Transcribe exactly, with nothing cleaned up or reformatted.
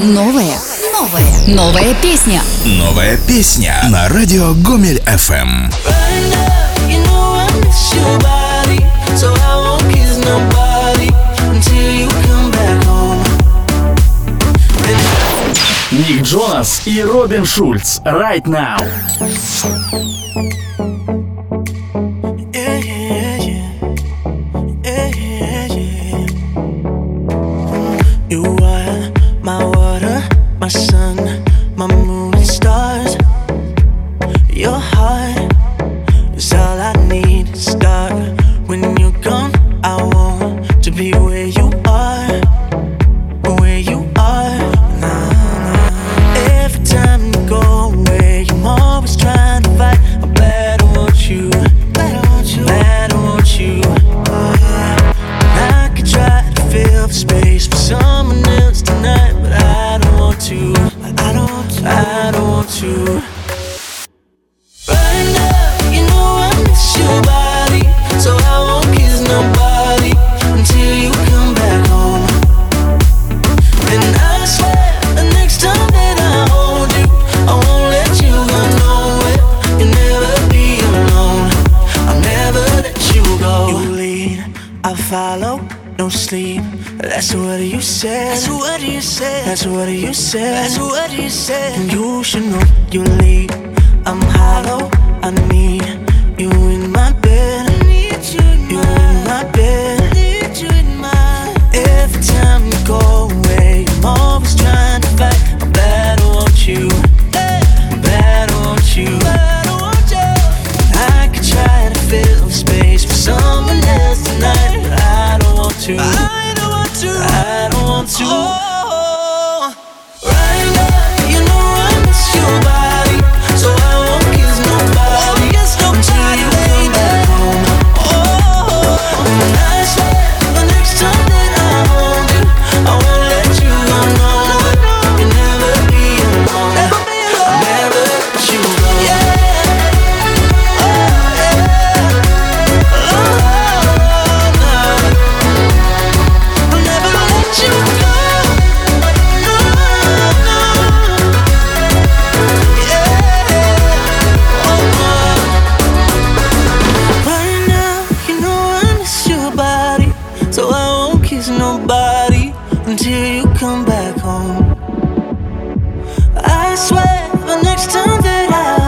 Новое, новое, новая песня. Новая песня на радио Гомель эф эм. Ник Джонас и Робин Шульц. Right Now. My sun, my moon and stars. Your heart is all I need to start. When you're gone, I want to be where you are, where you are. Nah, nah. Every time you go away, I'm always trying to fight. I better want you, better want you, better want you. Oh, yeah. I could try to fill the space for someone else tonight, but I don't want to. I don't want to. I don't want to. Right now, you know I miss your body, so I won't kiss nobody until you come back home. And I swear, the next time that I hold you, I won't let you go nowhere. You'll never be alone. I'll never let you go. You lead, I follow. No sleep, that's what you said. That's what you said. That's what you said. That's what you said. And you should know you leave. I'm hollow. I need you in my bed. I need you in you in my bed. I need you in my. Every time you go away, I'm always trying to fight. I better want you. I better want you. Better want you. I could try to fill the space for someone else tonight, but I don't want to. I don't want to. I don't want to. Oh, right now, you know I miss your body, so I won't kiss nobody until you come back home. Oh, and I swear the next time that I hold you, I won't let you go nowhere. You'll never be alone. I'll never let you go. Yeah. Oh, yeah. Oh, no. I'll never let you go. No, no. Yeah. Oh, no. Right now, you know I miss your body, so I won't kiss nobody until you come back home. I swear the next time that I